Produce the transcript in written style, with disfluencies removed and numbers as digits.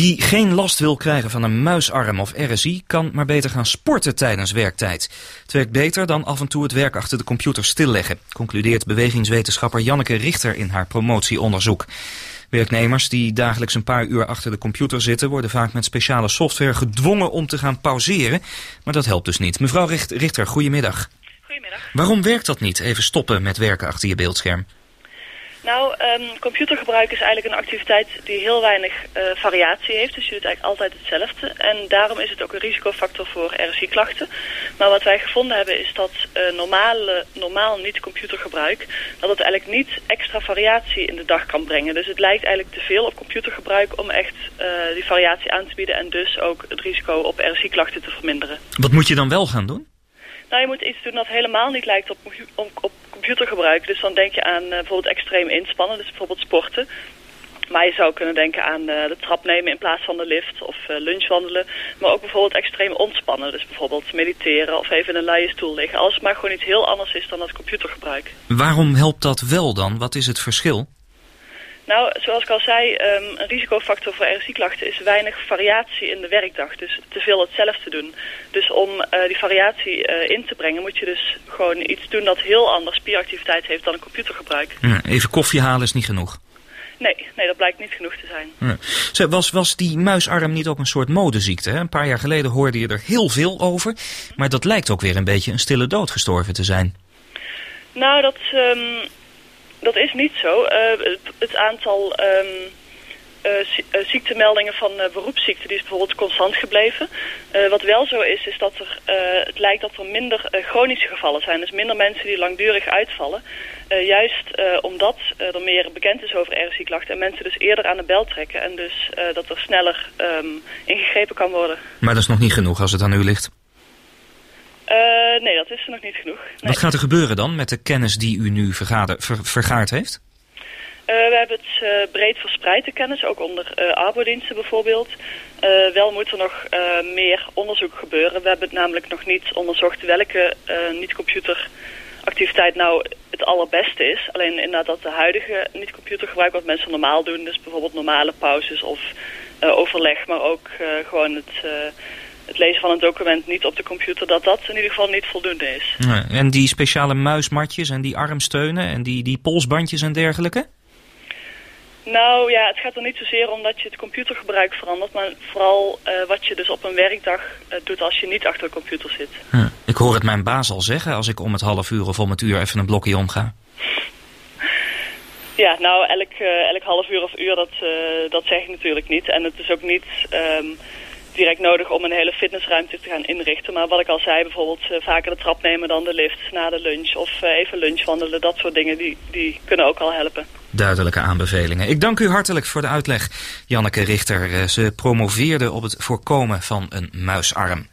Wie geen last wil krijgen van een muisarm of RSI... kan maar beter gaan sporten tijdens werktijd. Het werkt beter dan af en toe het werk achter de computer stilleggen... concludeert bewegingswetenschapper Janneke Richter in haar promotieonderzoek. Werknemers die dagelijks een paar uur achter de computer zitten... worden vaak met speciale software gedwongen om te gaan pauzeren. Maar dat helpt dus niet. Mevrouw Richter, goedemiddag. Goedemiddag. Waarom werkt dat niet, even stoppen met werken achter je beeldscherm? Nou, computergebruik is eigenlijk een activiteit die heel weinig variatie heeft. Dus je doet eigenlijk altijd hetzelfde. En daarom is het ook een risicofactor voor RSI-klachten. Maar wat wij gevonden hebben is dat normaal niet-computergebruik... dat het eigenlijk niet extra variatie in de dag kan brengen. Dus het lijkt eigenlijk te veel op computergebruik om echt die variatie aan te bieden... en dus ook het risico op RSI-klachten te verminderen. Wat moet je dan wel gaan doen? Nou, je moet iets doen dat helemaal niet lijkt op computergebruik. Dus dan denk je aan bijvoorbeeld extreem inspannen, dus bijvoorbeeld sporten. Maar je zou kunnen denken aan de trap nemen in plaats van de lift of lunchwandelen. Maar ook bijvoorbeeld extreem ontspannen. Dus bijvoorbeeld mediteren of even in een luie stoel liggen. Als het maar gewoon iets heel anders is dan het computergebruik. Waarom helpt dat wel dan? Wat is het verschil? Nou, zoals ik al zei, een risicofactor voor RSI-klachten is weinig variatie in de werkdag. Dus te veel hetzelfde doen. Dus om die variatie in te brengen moet je dus gewoon iets doen dat heel anders spieractiviteit heeft dan een computergebruik. Even koffie halen is niet genoeg? Nee, dat blijkt niet genoeg te zijn. Was die muisarm niet ook een soort modeziekte? Hè? Een paar jaar geleden hoorde je er heel veel over. Maar dat lijkt ook weer een beetje een stille dood gestorven te zijn. Nou, dat is niet zo. Het aantal ziektemeldingen van beroepsziekten die is bijvoorbeeld constant gebleven. Wat wel zo is dat het lijkt dat er minder chronische gevallen zijn. Dus minder mensen die langdurig uitvallen. Juist omdat er meer bekend is over RSI-klachten en mensen dus eerder aan de bel trekken. En dus dat er sneller ingegrepen kan worden. Maar dat is nog niet genoeg als het aan u ligt? Nee, dat is er nog niet genoeg. Nee. Wat gaat er gebeuren dan met de kennis die u nu vergaard heeft? We hebben het breed verspreid, de kennis, ook onder arbodiensten bijvoorbeeld. Wel moet er nog meer onderzoek gebeuren. We hebben het namelijk nog niet onderzocht welke niet-computeractiviteit nou het allerbeste is. Alleen inderdaad dat de huidige niet-computergebruik wat mensen normaal doen, dus bijvoorbeeld normale pauzes of overleg, maar ook gewoon het lezen van een document niet op de computer, dat in ieder geval niet voldoende is. Ja, en die speciale muismatjes en die armsteunen en die polsbandjes en dergelijke? Nou ja, het gaat er niet zozeer om dat je het computergebruik verandert, maar vooral wat je dus op een werkdag doet als je niet achter de computer zit. Ja, ik hoor het mijn baas al zeggen als ik om het half uur of om het uur even een blokje omga. Ja, nou elk half uur of uur, dat zeg ik natuurlijk niet. En het is ook niet direct nodig om een hele fitnessruimte te gaan inrichten. Maar wat ik al zei, bijvoorbeeld vaker de trap nemen dan de lift na de lunch. Of even lunchwandelen, dat soort dingen, die kunnen ook al helpen. Duidelijke aanbevelingen. Ik dank u hartelijk voor de uitleg, Janneke Richter. Ze promoveerde op het voorkomen van een muisarm.